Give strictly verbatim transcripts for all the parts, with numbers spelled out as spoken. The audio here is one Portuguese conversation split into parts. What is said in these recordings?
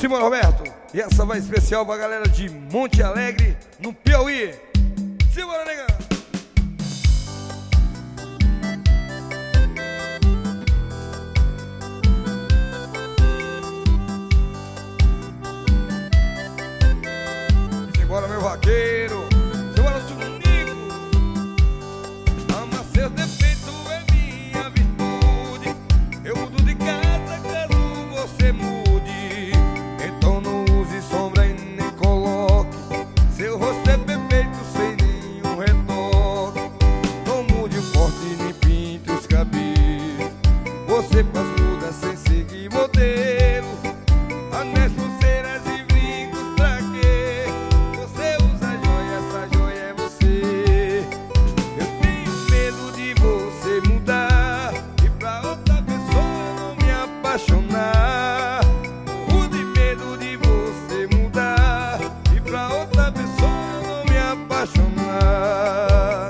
Simão Roberto, e essa vai especial pra galera de Monte Alegre, no Piauí. Simbora, negão! Simbora, meu vaqueiro! Simbora, Tunico! Ama seus defeitos é minha virtude. Eu mudo de casa caso você mude. Então não use sombra e nem coloque. Seu rosto é perfeito sem nenhum retoque. Não mude o corte nem pinte os cabelos. Você faz muda sem seguir modelo. Anéis, pulseiras e brincos pra quê? Você usa joia, essa joia é você. Eu tenho medo de você mudar e pra outra pessoa não me apaixonar. Pude medo de você mudar e pra outra pessoa não me apaixonar.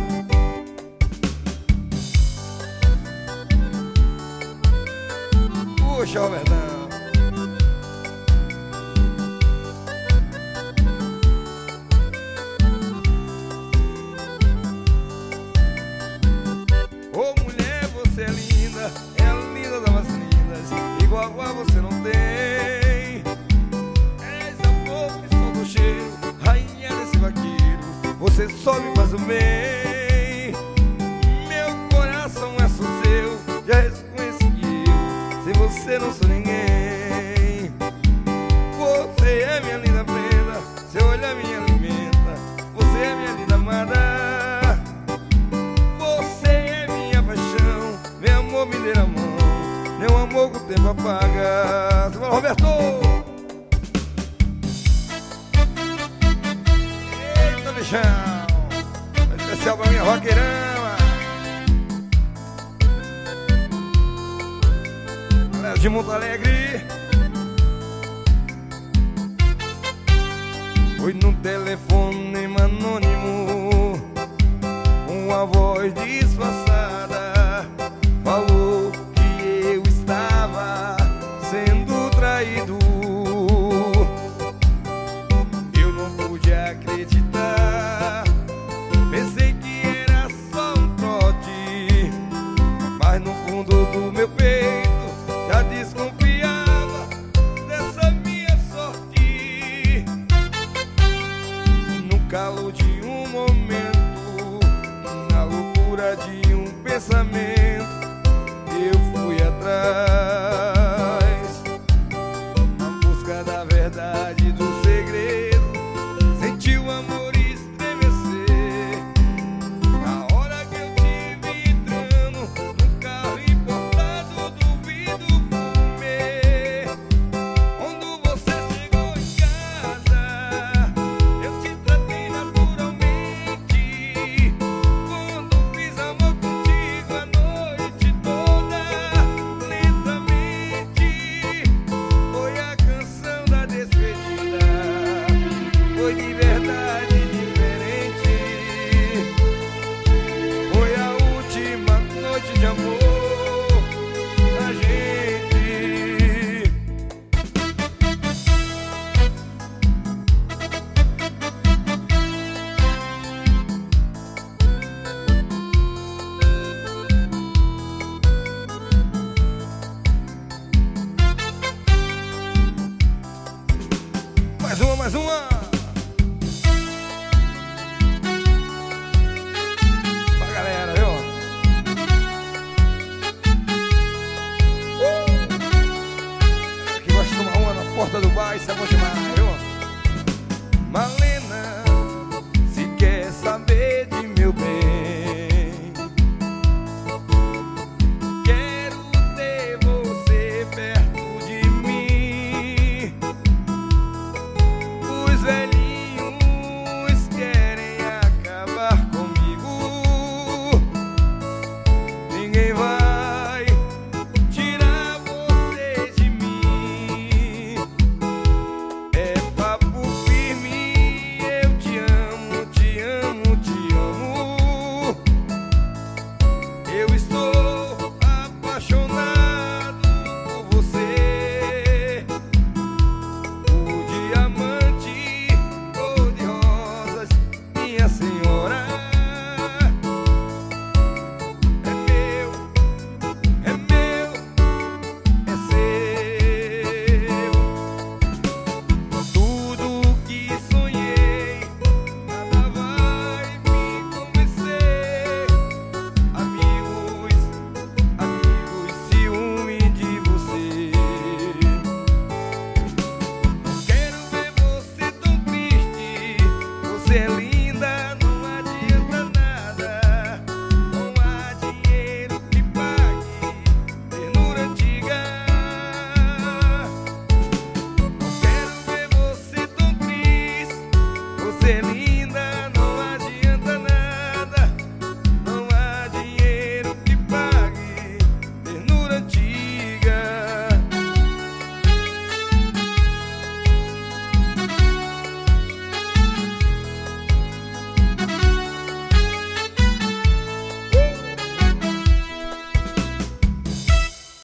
Puxa, Robertão. Ô mulher, você é linda, é a linda das mais lindas. Igual a você não tem. És a flor que solta o cheiro, rainha desse vaqueiro. Você só me faz o bem. Meu coração é só seu, já reconheci que eu sem você não sou ninguém. Você é minha linda prenda, seu olhar me alimenta. Você é minha linda amada. Você é minha paixão, meu amor me dê a mão. Meu amor que o tempo apaga. Simbora, Roberto! Eita, bichão! É especial pra minha roqueirama. Galera de Monte Alegre. Foi num telefone anônimo, uma voz disfarçada falou que eu estava sendo traído. Eu não pude acreditar, pensei que era só um trote, mas no fundo do meu peito já desconfiava dessa minha sorte. No calor de um momento, na loucura de um pensamento, eu fui atrás, na busca da verdade, do segredo. Senti o amor estremecer na hora que eu te vi entrando no carro importado do vidro fumê. Quando você chegou em casa, eu te tratei naturalmente. Quando fiz amor contigo a noite toda, lentamente, foi a canção da despedida. Foi de verdade diferente. Foi a última noite de amor da gente. Mais uma, mais uma. Pra galera, viu? Uh! Que gosta de tomar uma na porta do bar, isso é bom demais, viu?